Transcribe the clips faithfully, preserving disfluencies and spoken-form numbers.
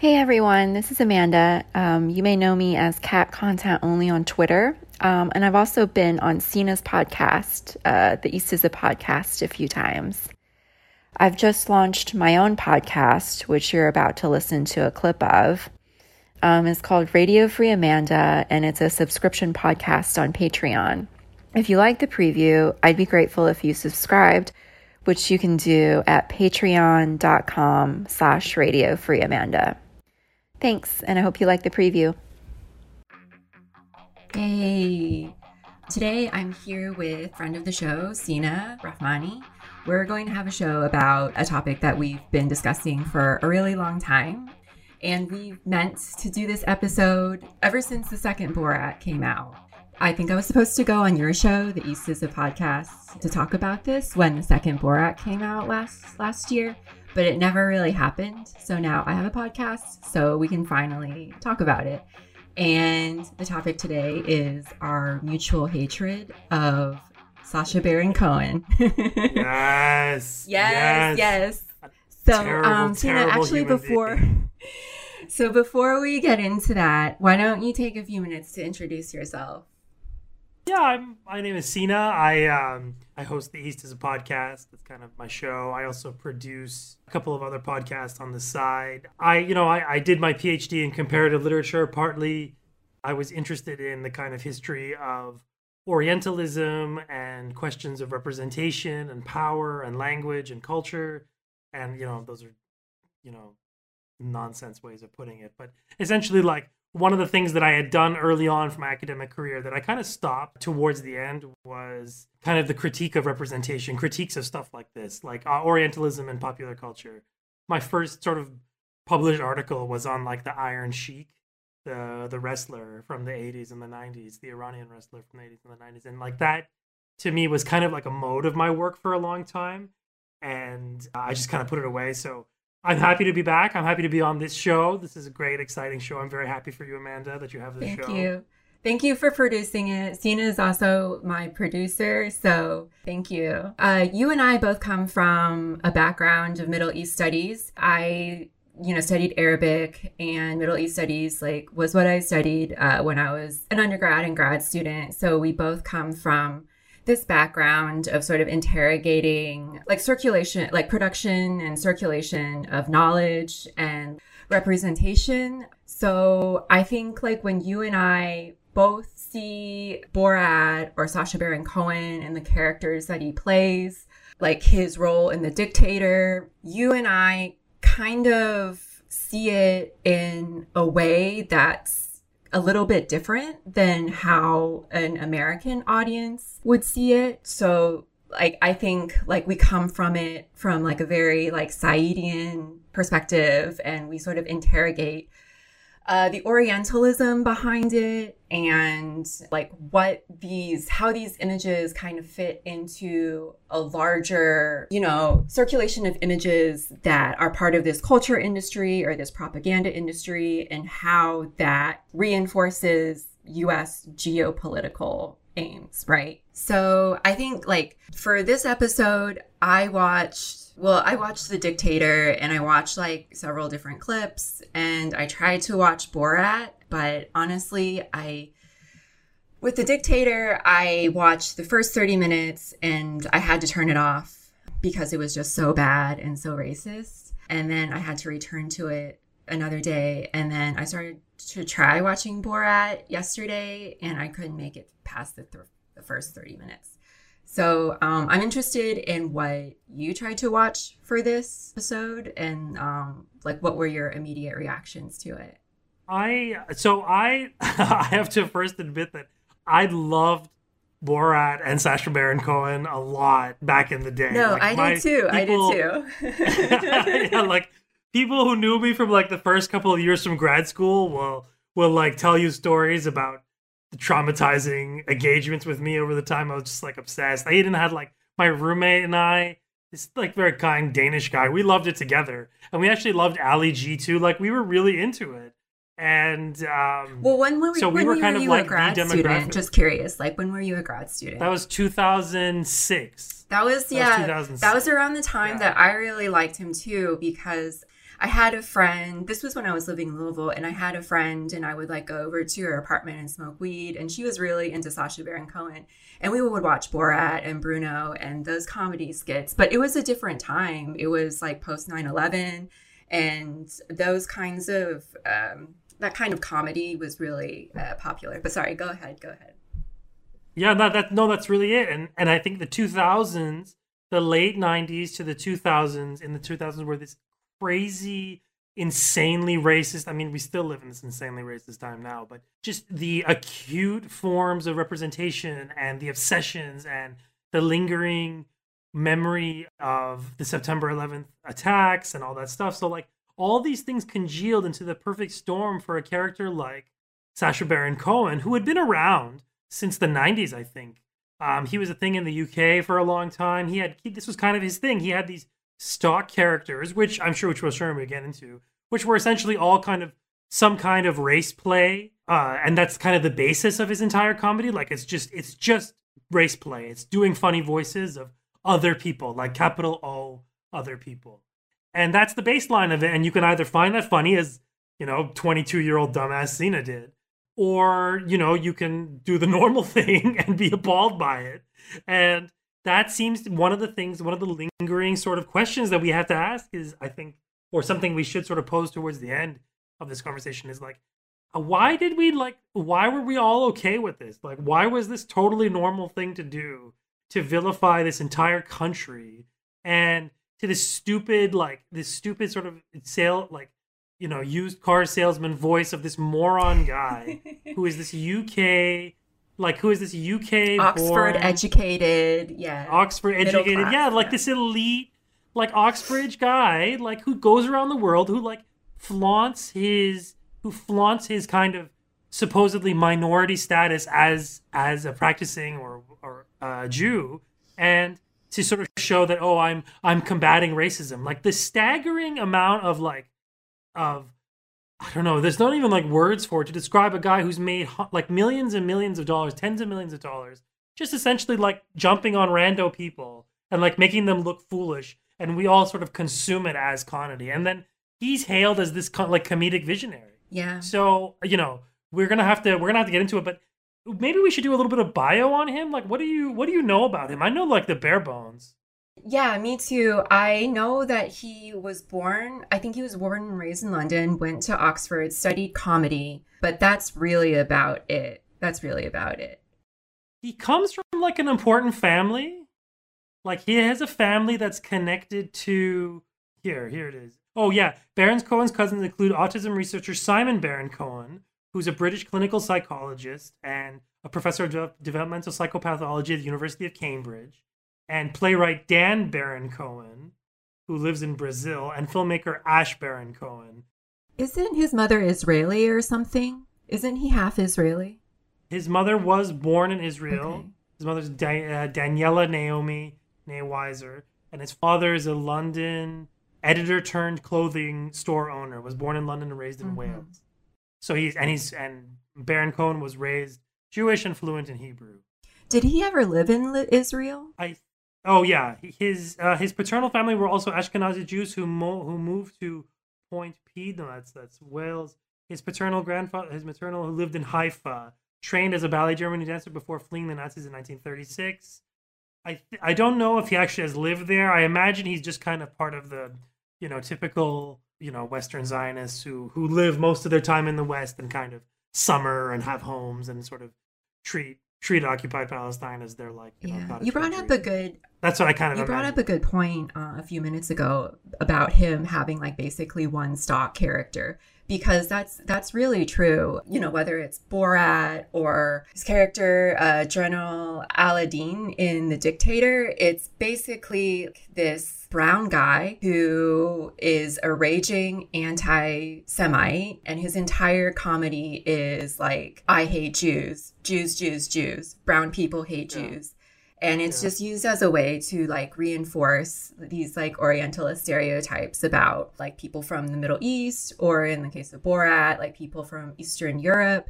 Hey everyone, this is Amanda. Um, you may know me as Cat Content Only on Twitter. Um, and I've also been on Sina's podcast, uh, the East is a Podcast, a few times. I've just launched my own podcast, which you're about to listen to a clip of. Um, it's called Radio Free Amanda, and it's a subscription podcast on Patreon. If you like the preview, I'd be grateful if you subscribed, which you can do at patreon.com slash Radio Free Amanda. Thanks, and I hope you like the preview. Hey, today I'm here with friend of the show, Sina Rahmani. We're going to have a show about a topic that we've been discussing for a really long time. And we've meant to do this episode ever since the second Borat came out. I think I was supposed to go on your show, the East is a Podcast, to talk about this when the second Borat came out last last year. But it never really happened. So now I have a podcast, so we can finally talk about it. And the topic today is our mutual hatred of Sacha Baron Cohen. yes, yes. Yes. Yes. So, terrible, um, Tina, actually, before being. so before we get into that, why don't you take a few minutes to introduce yourself? Yeah, I'm, my name is Sina. I um I host the East is a Podcast. It's kind of my show. I also produce a couple of other podcasts on the side. I you know I, I did my PhD in comparative literature. Partly, I was interested in the kind of history of Orientalism and questions of representation and power and language and culture. And you know those are you know nonsense ways of putting it, but essentially like. One of the things that I had done early on from my academic career that I kind of stopped towards the end was kind of the critique of representation, critiques of stuff like this, like uh, Orientalism and popular culture. My first sort of published article was on like the Iron Sheik, the the wrestler from the eighties and the nineties, the Iranian wrestler from the eighties and the nineties. And like that, to me, was kind of like a mode of my work for a long time. And uh, I just kind of put it away. So I'm happy to be back. I'm happy to be on this show. This is a great, exciting show. I'm very happy for you, Amanda, that you have this Thank show. Thank you. Thank you for producing it. Sina is also my producer, so thank you. Uh, you and I both come from a background of Middle East studies. I, you know, studied Arabic, and Middle East studies like was what I studied uh, when I was an undergrad and grad student. So we both come from this background of sort of interrogating like circulation, like production and circulation of knowledge and representation. So I think like when you and I both see Borat or Sacha Baron Cohen and the characters that he plays, like his role in The Dictator, you and I kind of see it in a way that's a little bit different than how an American audience would see it. So like, I think like we come from it from like a very like Saidian perspective, and we sort of interrogate uh, the Orientalism behind it and like what these, how these images kind of fit into a larger, you know, circulation of images that are part of this culture industry or this propaganda industry, and how that reinforces U S geopolitical aims, right? So I think like for this episode, I watched Well, I watched The Dictator, and I watched like several different clips, and I tried to watch Borat, but honestly, I, with The Dictator, I watched the first thirty minutes and I had to turn it off because it was just so bad and so racist. And then I had to return to it another day. And then I started to try watching Borat yesterday, and I couldn't make it past the, th- the first thirty minutes. So um, I'm interested in what you tried to watch for this episode, and um, like what were your immediate reactions to it? I so I I have to first admit that I loved Borat and Sacha Baron Cohen a lot back in the day. No, like I did too. People, I did too. yeah, like people who knew me from like the first couple of years from grad school will will like tell you stories about the traumatizing engagements with me over the time. I was just like obsessed. I even had like my roommate and I, this like very kind Danish guy, we loved it together, and we actually loved Ali G too. Like we were really into it. And um, well, when were we, so we when were were kind of you like a grad the student? Just curious, like when were you a grad student? That was two thousand six. That was that yeah. Was two thousand six. That was around the time yeah. that I really liked him too, because I had a friend, this was when I was living in Louisville, and I had a friend and I would like go over to her apartment and smoke weed. And she was really into Sacha Baron Cohen. And we would watch Borat and Bruno and those comedy skits. But it was a different time. It was like post nine eleven, and those kinds of, um, that kind of comedy was really uh, popular. But sorry, go ahead, go ahead. Yeah, no, that, no, that's really it. And, and I think the two thousands, the late nineties to the two thousands, in the two thousands were this crazy, insanely racist. I mean, we still live in this insanely racist time now, but just the acute forms of representation and the obsessions and the lingering memory of the September eleventh attacks and all that stuff. So like all these things congealed into the perfect storm for a character like Sacha Baron Cohen, who had been around since the nineties, I think. Um, he was a thing in the U K for a long time. He had he, this was kind of his thing. He had these stock characters, which I'm sure which we'll sure we get into, which were essentially all kind of some kind of race play, uh, and that's kind of the basis of his entire comedy. Like it's just it's just race play. It's doing funny voices of other people, like capital O other people, and that's the baseline of it. And you can either find that funny, as you know, twenty-two year old dumbass Cena did, or, you know, you can do the normal thing and be appalled by it. And that seems one of the things, one of the lingering sort of questions that we have to ask is, I think, or something we should sort of pose towards the end of this conversation is like, why did we like, why were we all okay with this? Like, why was this totally normal thing to do, to vilify this entire country and to this stupid, like, this stupid sort of sale, like, you know, used car salesman voice of this moron guy who is this U K, like, who is this U K Oxford born, educated, yeah. Oxford educated, class, yeah, like yeah. this elite, like, Oxbridge guy, like, who goes around the world, who, like, flaunts his, who flaunts his kind of supposedly minority status as, as a practicing or, or uh, Jew, and to sort of show that, oh, I'm, I'm combating racism. Like, the staggering amount of, like, of I don't know, there's not even like words for it to describe a guy who's made like millions and millions of dollars, tens of millions of dollars, just essentially like jumping on rando people and like making them look foolish, and we all sort of consume it as comedy. And then he's hailed as this like comedic visionary. Yeah. So, you know, we're gonna have to we're gonna have to get into it, but maybe we should do a little bit of bio on him. Like, what do you what do you know about him? I know like the bare bones. Yeah, me too. I know that he was born, I think he was born and raised in London, went to Oxford, studied comedy, but that's really about it. That's really about it. He comes from like an important family. Like he has a family that's connected to, here, here it is. Oh yeah, Baron Cohen's cousins include autism researcher Simon Baron Cohen, who's a British clinical psychologist and a professor of de- developmental psychopathology at the University of Cambridge, and playwright Dan Baron Cohen, who lives in Brazil, and filmmaker Ash Baron Cohen. Isn't his mother Israeli or something? Isn't he half Israeli? His mother was born in Israel. Okay. His mother's Di- uh, Daniela Naomi Weiser, and his father is a London editor turned clothing store owner. Was born in London and raised in mm-hmm. Wales. So he's and he's and Baron Cohen was raised Jewish and fluent in Hebrew. Did he ever live in Israel? I. Oh yeah, his uh, his paternal family were also Ashkenazi Jews who mo- who moved to Point Pede. No, that's that's Wales. His paternal grandfather, his maternal, who lived in Haifa, trained as a ballet Germany dancer before fleeing the Nazis in nineteen thirty-six. I th- I don't know if he actually has lived there. I imagine he's just kind of part of the, you know, typical, you know, Western Zionists who who live most of their time in the West and kind of summer and have homes and sort of treat. treat occupied Palestine as their like you yeah. know, you brought country. up a good that's what I kind of you imagine. brought up a good point uh, a few minutes ago about him having like basically one stock character, because that's that's really true. You know, whether it's Borat or his character uh, General Aladdin in The Dictator, it's basically this brown guy who is a raging anti-Semite, and his entire comedy is like, I hate Jews, Jews, Jews, Jews, brown people hate yeah. Jews. And it's yeah. just used as a way to like reinforce these like Orientalist stereotypes about like people from the Middle East, or in the case of Borat, like people from Eastern Europe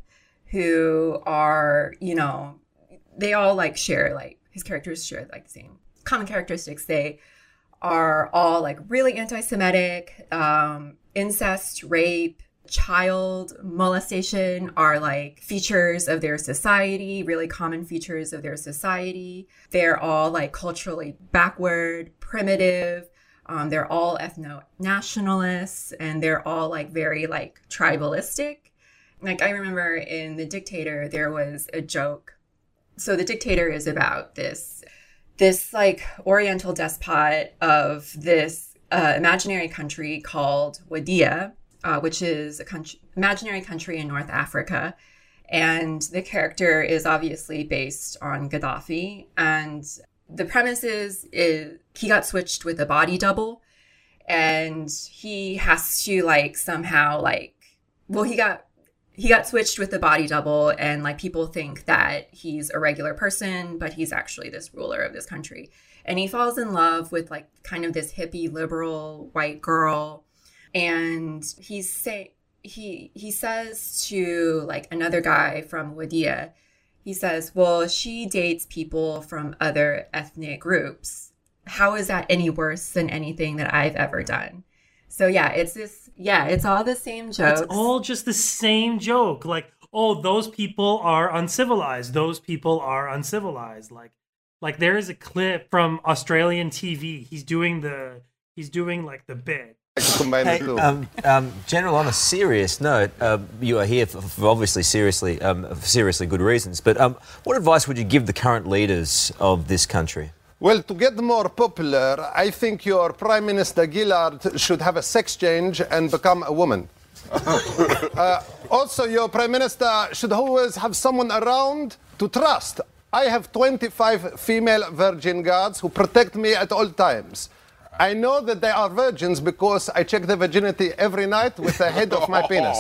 who are, you know, they all like share like his characters share like the same common characteristics. They are all like really anti-Semitic. Um, incest, rape, child molestation are like features of their society, really common features of their society. They're all like culturally backward, primitive. Um, they're all ethno-nationalists, and they're all like very like tribalistic. Like I remember in The Dictator, there was a joke. So The Dictator is about this, this like Oriental despot of this uh, imaginary country called Wadiya, uh, which is a country, imaginary country in North Africa. And the character is obviously based on Gaddafi. And the premise is, is he got switched with a body double, and he has to like somehow like, well, he got, he got switched with the body double, and like people think that he's a regular person, but he's actually this ruler of this country. And he falls in love with like kind of this hippie liberal white girl. And he's say he he says to like another guy from Wadiya, he says, well, she dates people from other ethnic groups. How is that any worse than anything that I've ever done? So yeah, it's this, yeah, it's all the same jokes. It's all just the same joke. Like, oh, those people are uncivilized. Those people are uncivilized. Like, like there is a clip from Australian T V. He's doing the, he's doing like the bit. Hey, um, um, General, on a serious note, uh, you are here for, for obviously seriously, um, for seriously good reasons, but um, what advice would you give the current leaders of this country? Well, to get more popular, I think your Prime Minister Gillard should have a sex change and become a woman. uh, also, your Prime Minister should always have someone around to trust. I have twenty-five female virgin guards who protect me at all times. I know that they are virgins because I check their virginity every night with the head of my penis.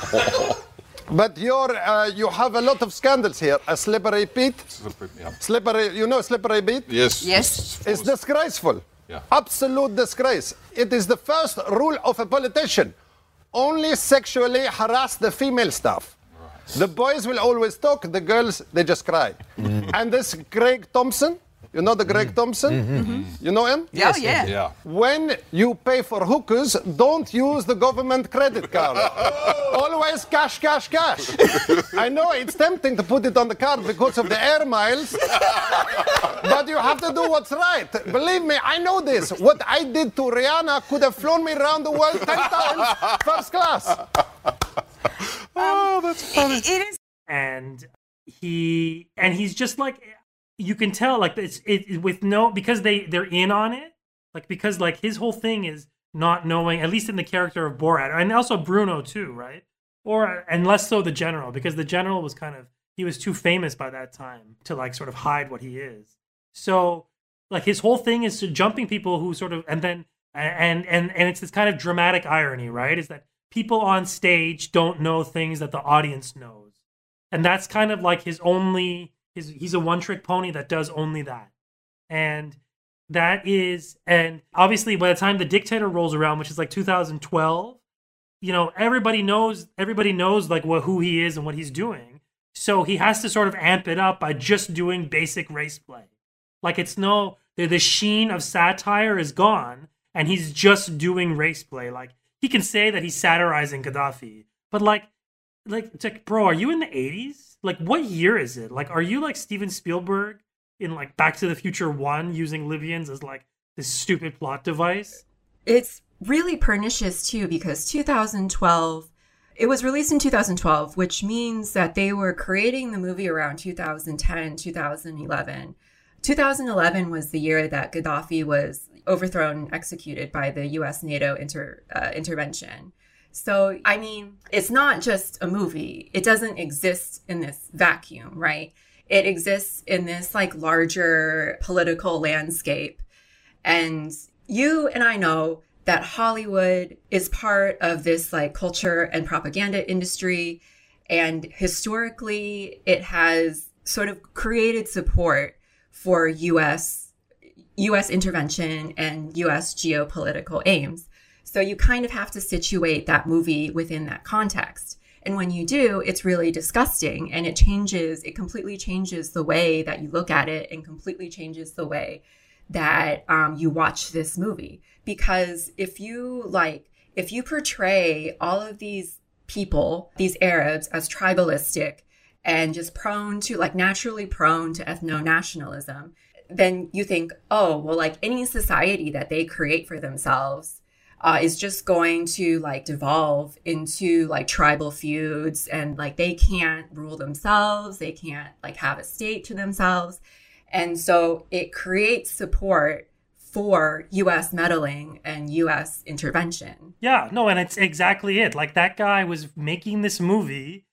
But you're, uh, you have a lot of scandals here. A slippery Pete. Slippery, yeah. Slippery, you know slippery Pete? Yes. Yes. It's disgraceful. Yeah. Absolute disgrace. It is the first rule of a politician. Only sexually harass the female staff. Right. The boys will always talk, the girls, they just cry. Mm. And this Greg Thompson, you know the Greg mm. Thompson? Mm-hmm. You know him? Yeah, yes, yeah. yeah. When you pay for hookers, don't use the government credit card. Always cash, cash, cash. I know it's tempting to put it on the card because of the air miles, but you have to do what's right. Believe me, I know this. What I did to Rihanna could have flown me around the world ten times first class. Oh, that's funny. It, it is. And he, and he's just like, you can tell, like, it's it with no, because they they're in on it, like, because like his whole thing is not knowing, at least in the character of Borat, and also Bruno too, right? Or and less so the general, because the general was kind of, he was too famous by that time to like sort of hide what he is. So like his whole thing is to jumping people who sort of, and then and and and it's this kind of dramatic irony, right? Is that people on stage don't know things that the audience knows, and that's kind of like his only. His, he's a one-trick pony that does only that. And that is, and obviously by the time The Dictator rolls around, which is like two thousand twelve, you know, everybody knows, everybody knows like what, who he is and what he's doing. So he has to sort of amp it up by just doing basic race play. Like it's no, the, the sheen of satire is gone, and he's just doing race play. Like he can say that he's satirizing Gaddafi, but like, like, it's like, bro, are you in the eighties? Like, what year is it? Like, are you like Steven Spielberg in like Back to the Future one using Libyans as like this stupid plot device? It's really pernicious too, because two thousand twelve, it was released in two thousand twelve, which means that they were creating the movie around two thousand ten, two thousand eleven. two thousand eleven was the year that Gaddafi was overthrown and executed by the U S NATO inter, uh, intervention. So, I mean, it's not just a movie. It doesn't exist in this vacuum, right? It exists in this like larger political landscape. And you and I know that Hollywood is part of this like culture and propaganda industry. And historically, it has sort of created support for U S U S intervention and U S geopolitical aims. So you kind of have to situate that movie within that context. And when you do, it's really disgusting, and it changes, it completely changes the way that you look at it, and completely changes the way that um, you watch this movie. Because if you like, if you portray all of these people, these Arabs, as tribalistic and just prone to like naturally prone to ethno-nationalism, then you think, oh, well, like any society that they create for themselves uh, is just going to like devolve into like tribal feuds, and like they can't rule themselves. They can't like have a state to themselves. And so it creates support for U S meddling and U S intervention. Yeah, no, and it's exactly it. Like that guy was making this movie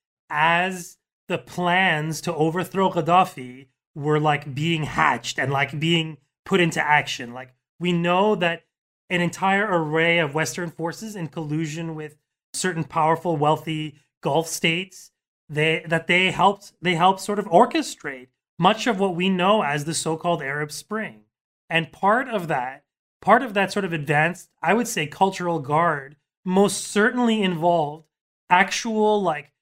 as the plans to overthrow Gaddafi were like being hatched and like being put into action. Like we know that an entire array of Western forces in collusion with certain powerful, wealthy Gulf states, they that they helped they helped sort of orchestrate much of what we know as the so-called Arab Spring. And part of that, part of that sort of advanced, I would say, cultural guard most certainly involved actual like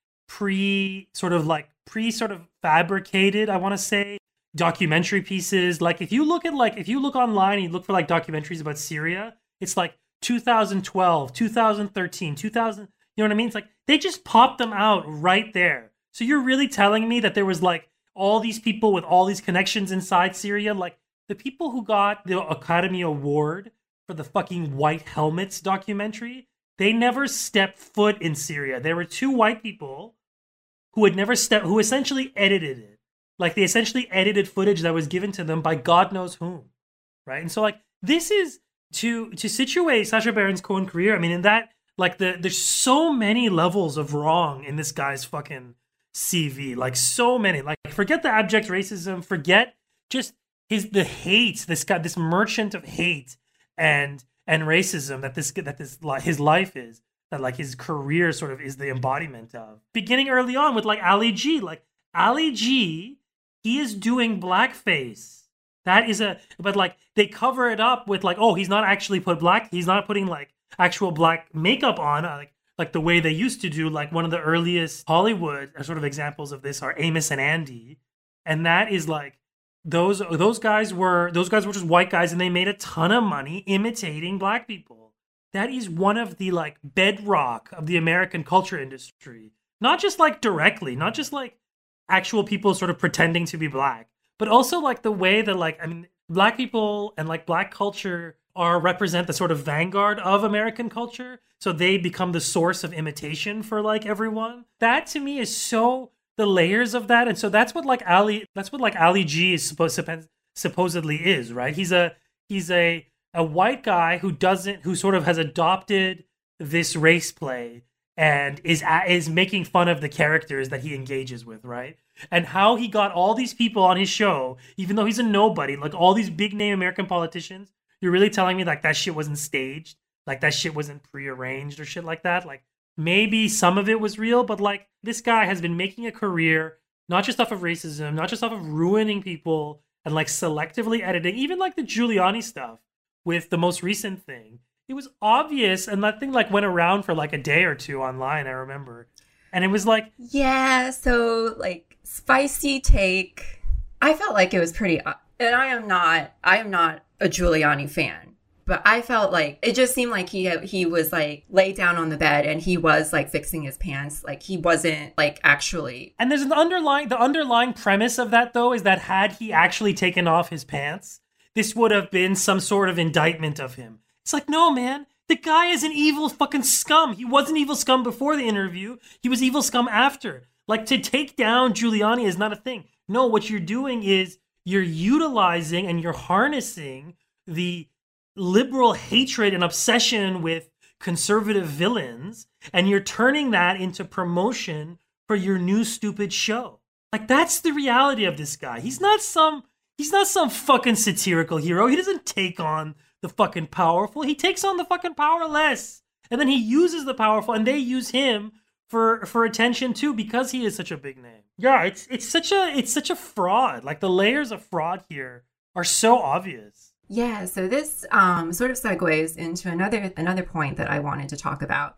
pre sort of like pre sort of fabricated, I want to say, documentary pieces. Like if you look at like if you look online and you look for like documentaries about Syria, it's like two thousand twelve, two thousand thirteen, two thousand, you know what I mean? It's like they just popped them out right there. So you're really telling me that there was like all these people with all these connections inside Syria, like the people who got the Academy Award for the fucking White Helmets documentary, they never stepped foot in Syria. There were two white people who had never stepped, who essentially edited it. Like they essentially edited footage that was given to them by God knows whom, right? And so like this is to to situate Sacha Baron Cohen's career. I mean, in that like the there's so many levels of wrong in this guy's fucking C V, like so many. Like forget the abject racism, forget just his the hate. This guy, this merchant of hate and and racism that this that this his life is. That like his career sort of is the embodiment of. Beginning early on with like Ali G, like Ali G, he is doing blackface. That is a, but like they cover it up with like, oh, he's not actually put black, he's not putting like actual black makeup on, uh, like like the way they used to do. Like one of the earliest Hollywood sort of examples of this are Amos and Andy, and that is like those those guys were those guys were just white guys, and they made a ton of money imitating black people. That is one of the like bedrock of the American culture industry. Not just like directly, not just like actual people sort of pretending to be black, but also like the way that like, I mean, black people and like black culture are represent the sort of vanguard of American culture. So they become the source of imitation for like everyone. That to me is so the layers of that. And so that's what like Ali, that's what like Ali G is supposed to supposedly is, right? He's a, he's a, a white guy who doesn't, who sort of has adopted this race play and is is making fun of the characters that he engages with, right? And how he got all these people on his show, even though he's a nobody, like all these big name American politicians. You're really telling me like that shit wasn't staged, like that shit wasn't prearranged or shit like that? Like maybe some of it was real, but like this guy has been making a career not just off of racism, not just off of ruining people and like selectively editing, even like the Giuliani stuff. With the most recent thing, it was obvious, and that thing like went around for like a day or two online, I remember, and it was like, yeah, so like spicy take. I felt like it was pretty, and I am not, I am not a Giuliani fan, but I felt like it just seemed like he he was like laid down on the bed and he was like fixing his pants, like he wasn't like actually. And there's an underlying, the underlying premise of that though is that had he actually taken off his pants, this would have been some sort of indictment of him. It's like, no, man, the guy is an evil fucking scum. He wasn't evil scum before the interview. He was evil scum after. Like, to take down Giuliani is not a thing. No, what you're doing is you're utilizing and you're harnessing the liberal hatred and obsession with conservative villains, and you're turning that into promotion for your new stupid show. Like, that's the reality of this guy. He's not some... He's not some fucking satirical hero. He doesn't take on the fucking powerful. He takes on the fucking powerless. And then he uses the powerful, and they use him for for attention too because he is such a big name. Yeah, it's it's such a it's such a fraud. Like the layers of fraud here are so obvious. Yeah, so this um, sort of segues into another another point that I wanted to talk about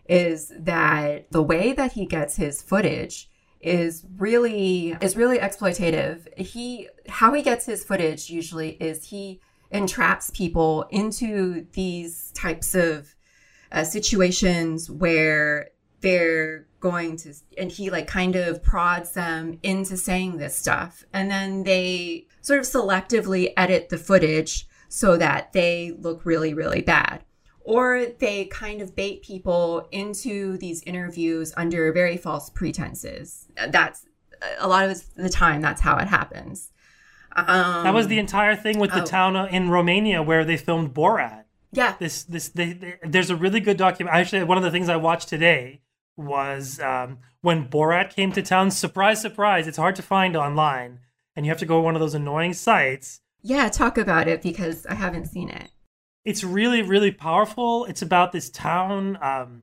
is that the way that he gets his footage is really is really exploitative. He how he gets his footage usually is he entraps people into these types of uh, situations where they're going to, and he like kind of prods them into saying this stuff. And then they sort of selectively edit the footage so that they look really, really bad. Or they kind of bait people into these interviews under very false pretenses. That's a lot of the time, that's how it happens. Um, that was the entire thing with the oh. town in Romania where they filmed Borat. Yeah. This, this, they, they, there's a really good document. Actually, one of the things I watched today was um, when Borat came to town. Surprise, surprise. It's hard to find online, and you have to go to one of those annoying sites. Yeah, talk about it because I haven't seen it. It's really, really powerful. It's about this town, um,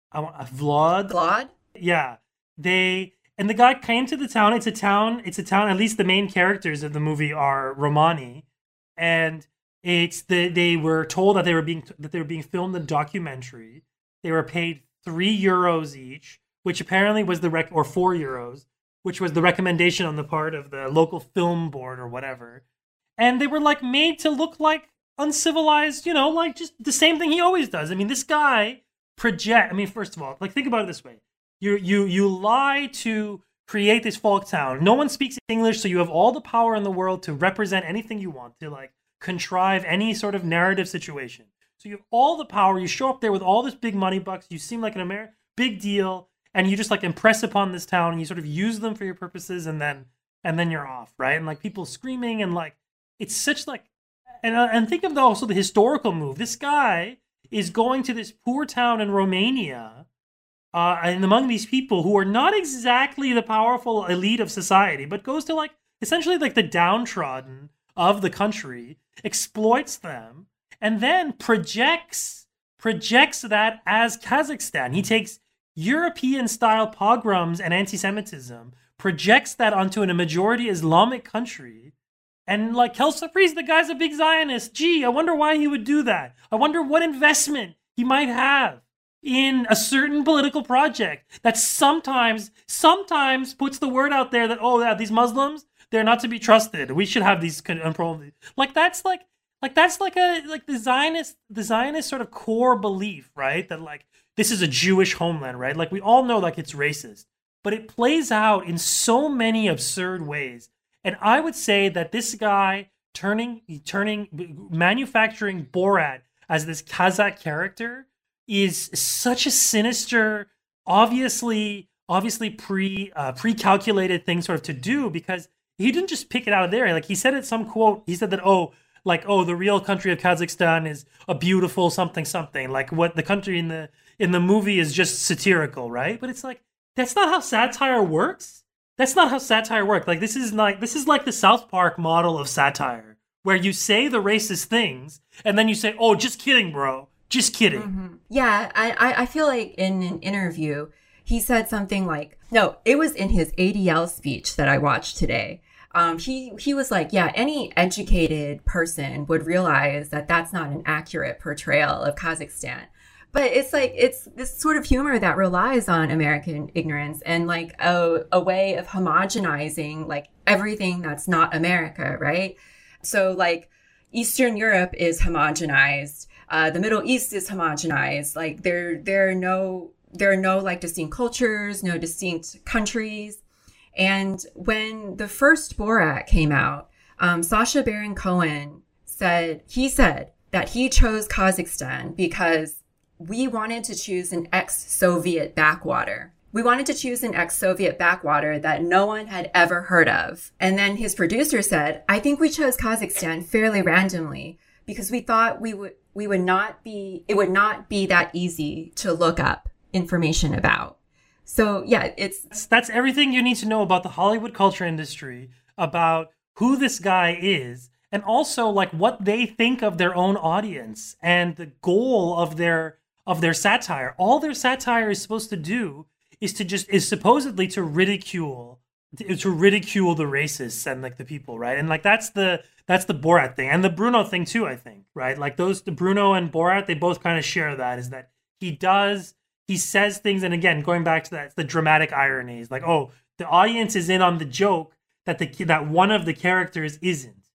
Vlod. Vlod? Yeah. They, and the guy came to the town. It's a town, it's a town, at least the main characters of the movie are Romani. And it's the, they were told that they were being, that they were being filmed a documentary. They were paid three euros each, which apparently was the rec, or four euros, which was the recommendation on the part of the local film board or whatever. And they were like made to look like uncivilized, you know, like just the same thing he always does. I mean, this guy project. I mean, first of all, like think about it this way: you you you lie to create this folk town. No one speaks English, so you have all the power in the world to represent anything you want, to like contrive any sort of narrative situation. So you have all the power. You show up there with all this big money bucks. You seem like an American big deal, and you just like impress upon this town, and you sort of use them for your purposes, and then and then you're off, right? And like people screaming, and like it's such like. And, uh, and think of the, also the historical move. This guy is going to this poor town in Romania, uh, and among these people who are not exactly the powerful elite of society, but goes to like essentially like the downtrodden of the country, exploits them, and then projects projects that as Kazakhstan. He takes European-style pogroms and anti-Semitism, projects that onto a majority Islamic country. And like Kelsa Priest, the guy's a big Zionist. Gee, I wonder why he would do that. I wonder what investment he might have in a certain political project that sometimes, sometimes puts the word out there that, oh yeah, these Muslims, they're not to be trusted. We should have these control. Like that's like, like that's like a like the Zionist, the Zionist sort of core belief, right? That like this is a Jewish homeland, right? Like we all know like it's racist, but it plays out in so many absurd ways. And I would say that this guy turning, turning, manufacturing Borat as this Kazakh character is such a sinister, obviously, obviously pre, uh, pre-calculated thing sort of to do, because he didn't just pick it out of there. Like he said it, some quote, he said that, oh, like, oh, the real country of Kazakhstan is a beautiful something, something. Like what the country in the, in the movie is just satirical, right? But it's like, that's not how satire works. That's not how satire works. Like this is like this is like the South Park model of satire, where you say the racist things and then you say, "Oh, just kidding, bro. Just kidding." Mm-hmm. Yeah, I I feel like in an interview he said something like, no, it was in his A D L speech that I watched today. Um, he he was like, yeah, any educated person would realize that that's not an accurate portrayal of Kazakhstan. But it's like, it's this sort of humor that relies on American ignorance and like a, a way of homogenizing like everything that's not America, right? So like Eastern Europe is homogenized. Uh, the Middle East is homogenized. Like there, there are no, there are no like distinct cultures, no distinct countries. And when the first Borat came out, um, Sacha Baron Cohen said, he said that he chose Kazakhstan because we wanted to choose an ex-Soviet backwater. We wanted to choose an ex-Soviet backwater that no one had ever heard of. And then his producer said, I think we chose Kazakhstan fairly randomly because we thought we would we would not be it would not be that easy to look up information about. So yeah, it's that's, that's everything you need to know about the Hollywood culture industry, about who this guy is, and also like what they think of their own audience and the goal of their of their satire. All their satire is supposed to do is to just is supposedly to ridicule to, to ridicule the racists and like the people, right? And like that's the that's the Borat thing and the Bruno thing too, I think, right? Like those the Bruno and Borat, they both kind of share that, is that he does he says things, and again going back to that, it's the dramatic ironies, like, oh, the audience is in on the joke that the that one of the characters isn't.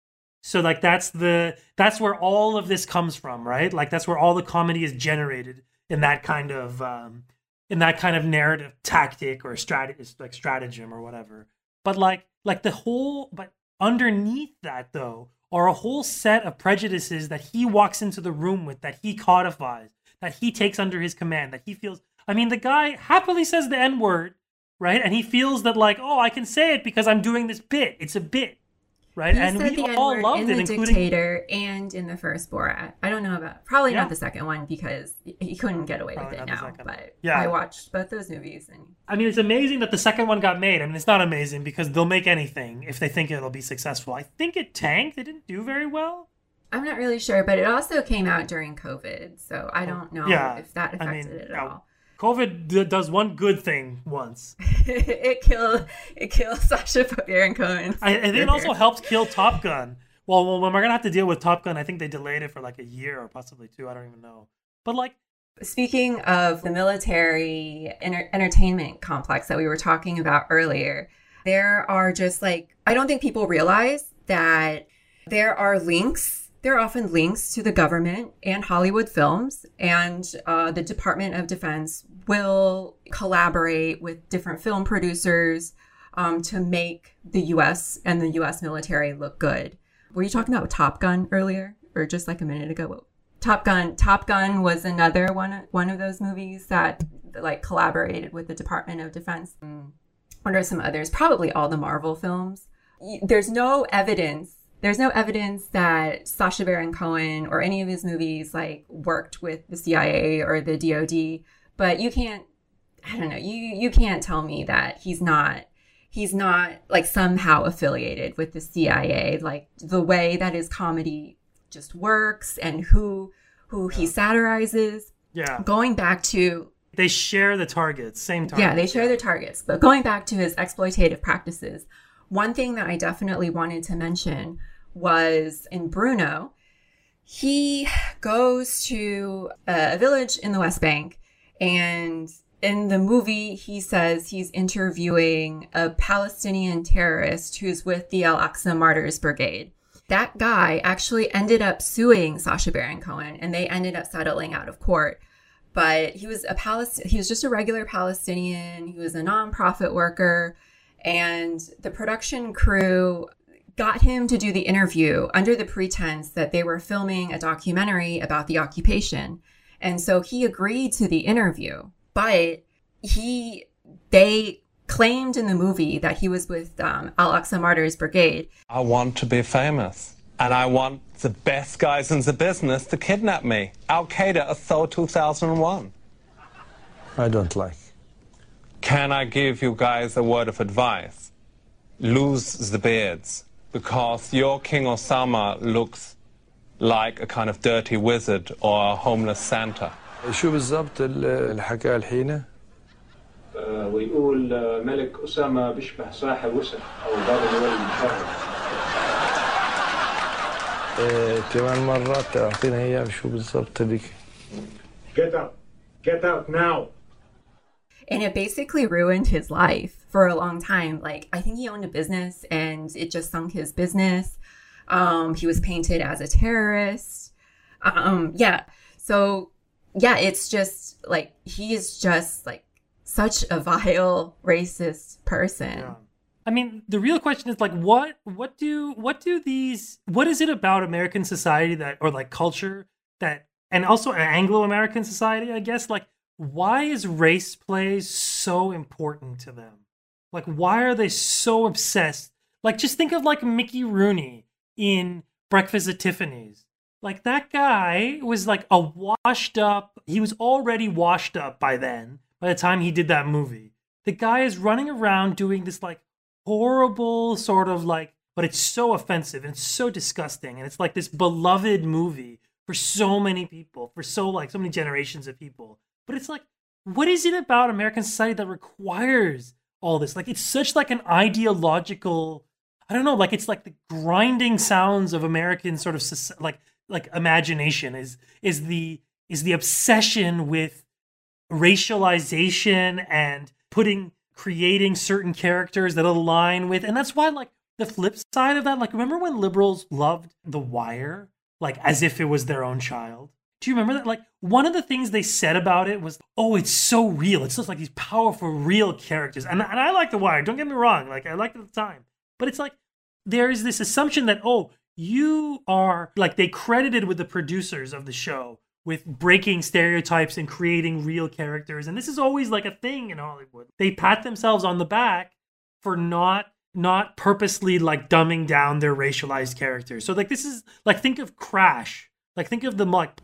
So like that's the that's where all of this comes from, right? Like that's where all the comedy is generated in that kind of um, in that kind of narrative tactic or strategy, like stratagem or whatever. But like like the whole, but underneath that though are a whole set of prejudices that he walks into the room with, that he codifies, that he takes under his command, that he feels. I mean, the guy happily says the N-word, right? And he feels that like, oh, I can say it because I'm doing this bit. It's a bit. Right, He and said we the all N-word loved in it, The including Dictator and in the first Borat. I don't know about, probably Yeah. not the second one because he couldn't get away Probably with it not the now. second. But Yeah. I watched both those movies, and I mean, it's amazing that the second one got made. I mean, it's not amazing because they'll make anything if they think it'll be successful. I think it tanked. It didn't do very well. I'm not really sure. But it also came out during COVID, so I don't know Yeah, if that I affected mean, it at yeah. all. COVID d- does one good thing once. it killed it killed Sacha Baron Cohen. I, and it also helped kill Top Gun. Well, well, when we're gonna have to deal with Top Gun, I think they delayed it for like a year or possibly two. I don't even know. But like, Speaking of the military enter- entertainment complex that we were talking about earlier, there are just like, I don't think people realize that there are links. There are often links to the government and Hollywood films, and uh, the Department of Defense will collaborate with different film producers um, to make the U S and the U S military look good. Were you talking about Top Gun earlier, or just like a minute ago? Top Gun. Top Gun was another one one of those movies that like collaborated with the Department of Defense. What are some others? Probably all the Marvel films. There's no evidence. There's no evidence that Sacha Baron Cohen or any of his movies like worked with the C I A or the D O D. But you can't. I don't know. You you can't tell me that he's not. He's not like somehow affiliated with the C I A. Like the way that his comedy just works and who who he satirizes. yeah, Going back to they share the targets, same targets. yeah, they share their targets. But going back to his exploitative practices, one thing that I definitely wanted to mention was in Bruno. He goes to a village in the West Bank, and in the movie, he says he's interviewing a Palestinian terrorist who's with the Al-Aqsa Martyrs Brigade. That guy actually ended up suing Sacha Baron Cohen, and they ended up settling out of court. But he was a Palest- he was just a regular Palestinian. He was a nonprofit worker, and the production crew got him to do the interview under the pretense that they were filming a documentary about the occupation. And so he agreed to the interview, but he they claimed in the movie that he was with um, Al-Aqsa Martyrs Brigade. I want to be famous, and I want the best guys in the business to kidnap me. Al-Qaeda assault two thousand one. I don't like. Can I give you guys a word of advice? Lose the beards, because your King Osama looks like a kind of dirty wizard or a homeless Santa. شو بالضبط ال- الحكاية الحين؟ ويقول ملك أسامة بيشبه صاحب وسخ أو باب الولي المشاهد. إيه، كمان مرة تعطينا إياه شو بالضبط هذيك؟ Get out. Get out now. And it basically ruined his life for a long time. Like, I think he owned a business and it just sunk his business. Um, he was painted as a terrorist. Um, yeah. So, yeah, it's just like, he is just like such a vile, racist person. Yeah. I mean, the real question is like, what, what do, what do these, what is it about American society that, or like culture that, and also Anglo-American society, I guess, like, why is race play so important to them? Like, why are they so obsessed? Like, just think of like Mickey Rooney in Breakfast at Tiffany's. Like, that guy was like a washed up, he was already washed up by then, by the time he did that movie. The guy is running around doing this like horrible sort of like, but it's so offensive and it's so disgusting. And it's like this beloved movie for so many people, for so like so many generations of people. But it's like, what is it about American society that requires all this? Like, it's such like an ideological, I don't know, like it's like the grinding sounds of American sort of soci- like like imagination is is the is the obsession with racialization and putting creating certain characters that align with, and that's why like the flip side of that, like, remember when liberals loved The Wire, like, as if it was their own child? Do you remember that? Like, one of the things they said about it was, oh, it's so real. It's just like these powerful, real characters. And, and I like The Wire. Don't get me wrong. Like, I liked it at the time. But it's like, there is this assumption that, oh, you are, like, they credited with the producers of the show with breaking stereotypes and creating real characters. And this is always like a thing in Hollywood. They pat themselves on the back for not not purposely like dumbing down their racialized characters. So like this is like, think of Crash. Like think of the like